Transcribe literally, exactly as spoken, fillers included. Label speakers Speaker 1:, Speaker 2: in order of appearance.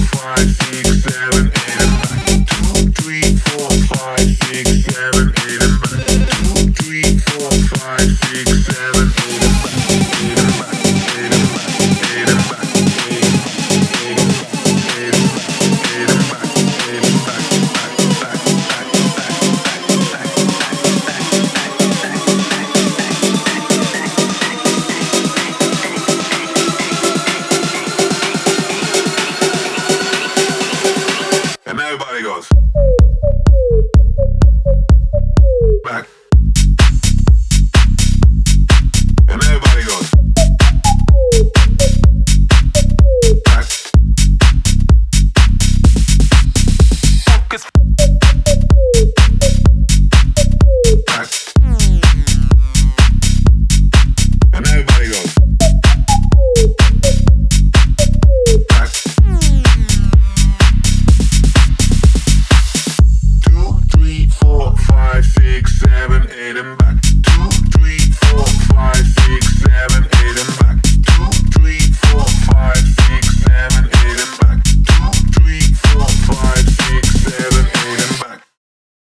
Speaker 1: five, six, seven, eight, and back. Two, three, four, five, six, seven, eight, and back. Two, three, four, five, six, seven, eight, and back. Eight and back, eight and back, eight and back, eight and back, eight and back, eight and back, eight and back, back, back, back, back, back, back, back. And everybody goes.